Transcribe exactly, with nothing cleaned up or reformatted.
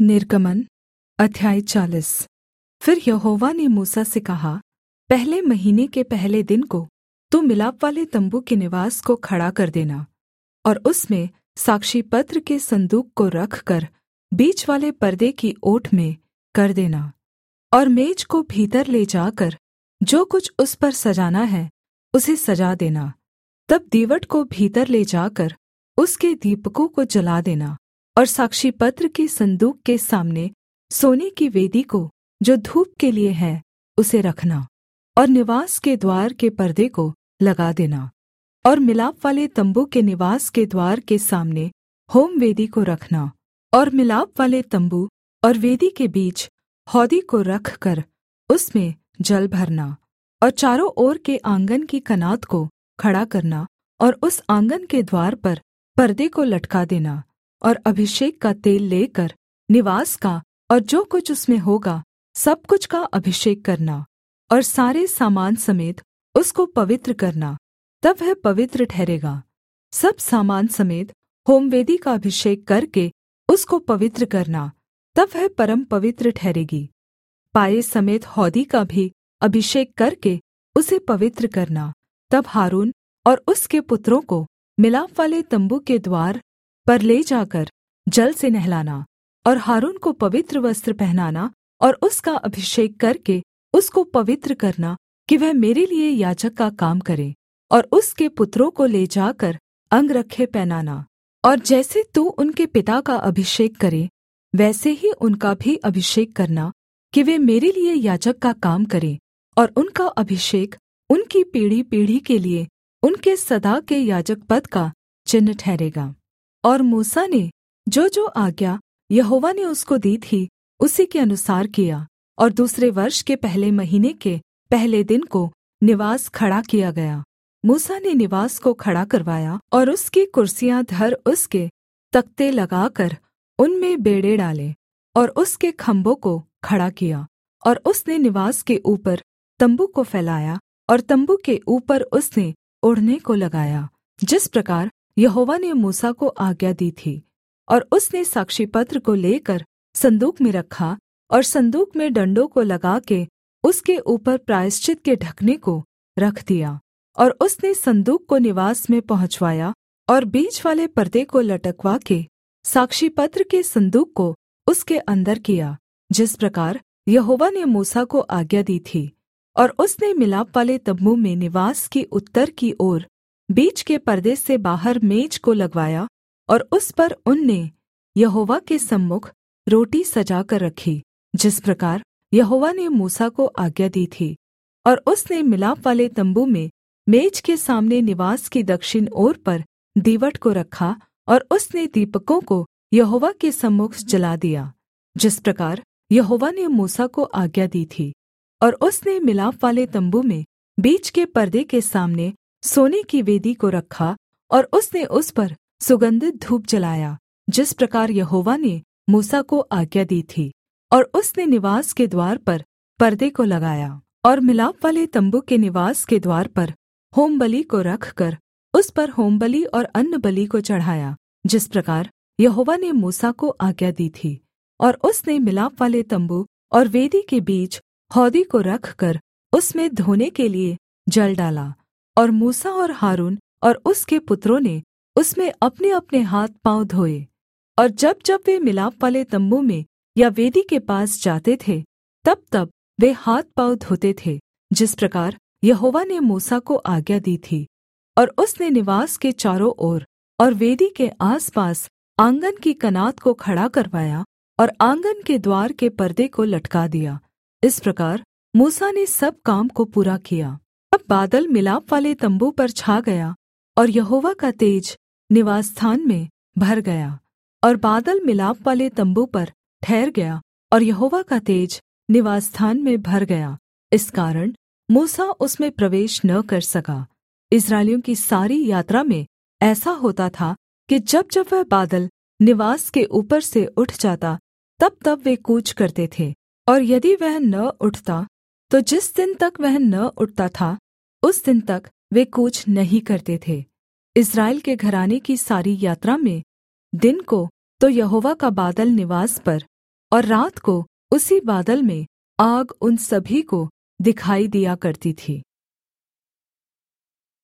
निर्गमन अध्याय चालीस। फिर यहोवा ने मूसा से कहा, पहले महीने के पहले दिन को तू मिलापवाले तम्बू के निवास को खड़ा कर देना, और उसमें साक्षीपत्र के सन्दूक को रखकर बीच वाले पर्दे की ओट में कर देना, और मेज को भीतर ले जाकर जो कुछ उस पर सजाना है उसे सजा देना। तब दीवट को भीतर ले जाकर उसके दीपकों को जला देना, और साक्षीपत्र के सन्दूक के सामने सोने की वेदी को जो धूप के लिए है उसे रखना, और निवास के द्वार के पर्दे को लगा देना। और मिलापवाले तम्बू के निवास के द्वार के सामने होमवेदी को रखना, और मिलापवाले तम्बू और वेदी के बीच हौदी को रखकर उसमें जल भरना, और चारों ओर के आँगन की कनात को खड़ा करना, और उस आँगन के द्वार पर पर्दे को लटका देना, और अभिषेक का तेल लेकर निवास का और जो कुछ उसमें होगा सब कुछ का अभिषेक करना, और सारे सामान समेत उसको पवित्र करना, तब वह पवित्र ठहरेगा। सब सामान समेत होमवेदी का अभिषेक करके उसको पवित्र करना, तब वह परम पवित्र ठहरेगी। पाए समेत हौदी का भी अभिषेक करके उसे पवित्र करना, तब हारून और उसके पुत्रों को मिलापवाले तम्बू के द्वार पर ले जाकर जल से नहलाना, और हारून को पवित्र वस्त्र पहनाना, और उसका अभिषेक करके उसको पवित्र करना कि वह मेरे लिए याजक का काम करे, और उसके पुत्रों को ले जाकर अंगरखे पहनाना। और जैसे तू उनके पिता का अभिषेक करे वैसे ही उनका भी अभिषेक करना कि वे मेरे लिए याजक का काम करें, और उनका अभिषेक उनकी पीढ़ी-पीढ़ी के लिए उनके सदा के याजक पद का चिन्ह ठहरेगा। और मूसा ने जो जो आज्ञा यहोवा ने उसको दी थी उसी के अनुसार किया, और दूसरे वर्ष के पहले महीने के पहले दिन को निवास खड़ा किया गया। मूसा ने निवास को खड़ा करवाया, और उसकी कुर्सियाँ धर उसके तख्ते लगाकर उनमें बेंड़े डाले, और उसके खम्भों को खड़ा किया। और उसने निवास के ऊपर तम्बू को फैलाया, और तम्बू के ऊपर उसने ओढ़ने को लगाया, जिस प्रकार यहोवा ने मूसा को आज्ञा दी थी। और उसने साक्षीपत्र को लेकर सन्दूक में रखा, और सन्दूक में डण्डों को लगा के उसके ऊपर प्रायश्चित के ढकने को रख दिया। और उसने सन्दूक को निवास में पहुँचवाया, और बीच वाले पर्दे को लटकवा के साक्षीपत्र के सन्दूक को उसके अंदर किया, जिस प्रकार यहोवा ने मूसा को आज्ञा दी थी। और उसने मिलापवाले तम्बू में निवास की उत्तर की ओर बीच के पर्दे से बाहर मेज को लगवाया, और उस पर उनने यहोवा के सम्मुख रोटी सजा कर रखी, जिस प्रकार यहोवा ने मूसा को आज्ञा दी थी। और उसने मिलापवाले तम्बू में मेज के सामने निवास की दक्षिण ओर पर दीवट को रखा, और उसने दीपकों को यहोवा के सम्मुख जला दिया, जिस प्रकार यहोवा ने मूसा को आज्ञा दी थी। और उसने मिलापवाले तम्बू में बीच के पर्दे के सामने सोने की वेदी को रखा, और उसने उस पर सुगन्धित धूप जलाया, जिस प्रकार यहोवा ने मूसा को आज्ञा दी थी। और उसने निवास के द्वार पर पर्दे को लगाया, और मिलापवाले तम्बू के निवास के द्वार पर होमबलि को रखकर उस पर होमबलि और अन्नबलि को चढ़ाया, जिस प्रकार यहोवा ने मूसा को आज्ञा दी थी। और उसने मिलापवाले तम्बू और वेदी के बीच हौदी को रखकर उसमें धोने के लिए जल डाला, और मूसा और हारून और उसके पुत्रों ने उसमें अपने-अपने हाथ पाँव धोए। और जब जब वे मिलापवाले तम्बू में या वेदी के पास जाते थे तब-तब वे हाथ पाँव धोते थे, जिस प्रकार यहोवा ने मूसा को आज्ञा दी थी। और उसने निवास के चारों ओर और वेदी के आसपास आँगन की कनात को खड़ा करवाया, और आँगन के द्वार के पर्दे को लटका दिया। इस प्रकार मूसा ने सब काम को पूरा किया। तब बादल मिलापवाले तम्बू पर छा गया, और यहोवा का तेज निवासस्थान में भर गया। और बादल मिलापवाले तम्बू पर ठहर गया, और यहोवा का तेज निवासस्थान में भर गया। इस कारण मूसा उसमें प्रवेश न कर सका। इस्राएलियों की सारी यात्रा में ऐसा होता था कि जब जब वह बादल निवास के ऊपर से उठ जाता तब तब वे कूच करते थे, और यदि वह न उठता तो जिस दिन तक वह न उठता था उस दिन तक वे कूच नहीं करते थे। इस्राएल के घराने की सारी यात्रा में दिन को तो यहोवा का बादल निवास पर और रात को उसी बादल में आग उन सभी को दिखाई दिया करती थी